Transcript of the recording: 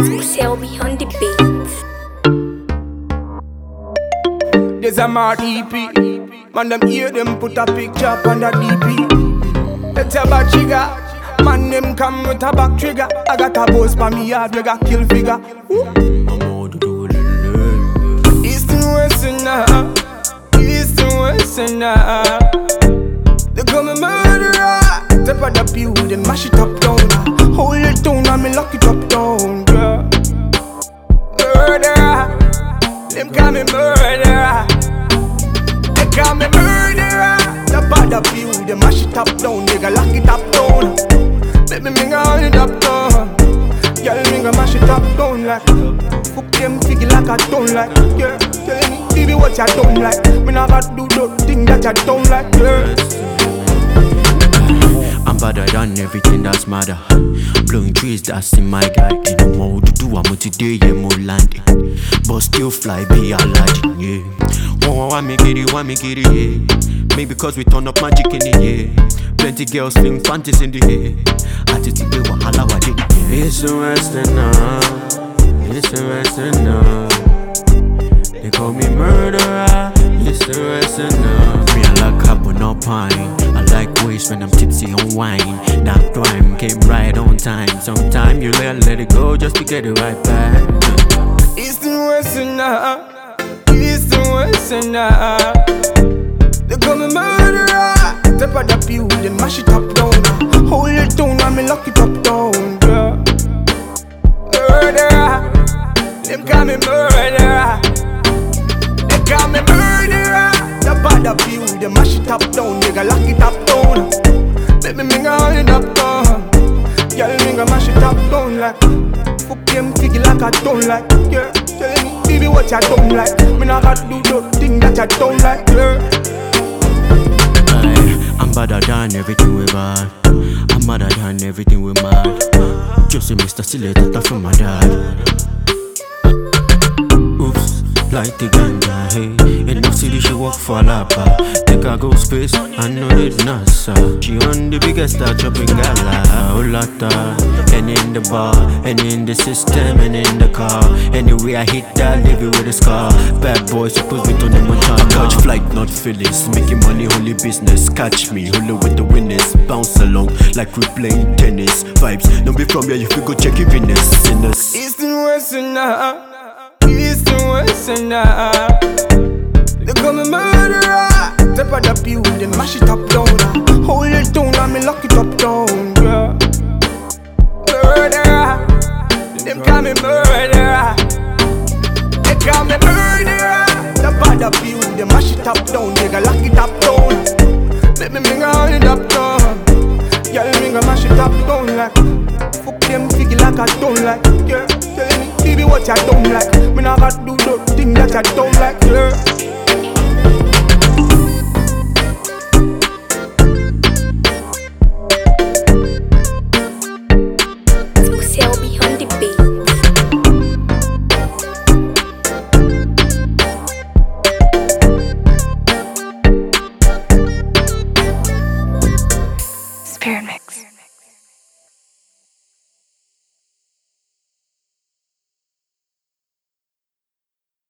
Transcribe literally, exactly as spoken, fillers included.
Selby on the beat. There's a mad E P. Man, them hear them put a picture up on the D P. Let's a bad trigger. Man, them come with a back trigger. I got a boss for me yard, we got kill figure. East and West and now, East and West and now. They call me murderer. Step on the pew, then mash it up down. Hold it down and me lock it up down, girl. Murderer. Them call me murderer. They call me murderer. Step on the pew, then mash it up down. Nigga lock it up down. Baby, me go hold it up down. Girl, me go mash it up down like. Fuck them figgy like I don't like. Yeah, tell me, baby, what you don't like. Me never do the thing that you don't like. Yeah. I'm better than everything that's matter. Blowing trees, that's in my garden. No more to do, I'm today, yeah, more landing. But still fly, be Aladdin, yeah. Oh, I make it, I make it, yeah. Maybe because we turn up magic in the air. Plenty girls fling fantasy in the air. Attitude, they were all our day. It's the Western now. It's the Western now. They call me murderer. It's the Western now. Me, I like carbon up pine. I like waste when I'm tipsy on wine. That rhyme came right on time. Sometime you let, let it go just to get it right back. East and West and now, East and West and now. They call me murderer. Step on the pew, then mash it up down. Hold it down and me lock it up down, girl. Murderer. Them call me murderer. They call me murderer. Step on the pew, then mash it up down. Nigga lock it up down. Baby, me go hold it up down. Girl, me go mash it up down like. Fuck them figgy like I don't like. Yeah, tell me, baby, what you don't like. Me not got do the thing that you don't like. Yeah. I'm better than everything we bad. I'm madder than everything we mad. Just a Mister Silly Tata from my dad. Oops, like the ganja, hey. In the city she walk for lapa. Take a go space, I know it's NASA. She on the biggest star chopping gala. Oh lata, and in the bar, and in the system, and in the car. Anyway I hit that, leave it with a scar. Bad boy supposed me to them on China. Catch flight, not Phyllis. Making money, only business. Catch me, only with the winners. Bounce along like we playing tennis. Vibes, don't be from here, you feel go check your Venus. Sinners. East and West and now. East and West and now. They call me murderer. Step on the pew, then mash it up down. Hold it down and me lock it up down, girl. Murderer. Them call me murderer. They call me murderer. Step on the pew, then mash it up down. Nigga lock it up down. Baby, me go hold it up down. Girl, me go mash it up down like. Fuck them figgy like I don't like. Yeah, tell me, baby, what you don't like. Me not got do the thing that I don't like. Yeah.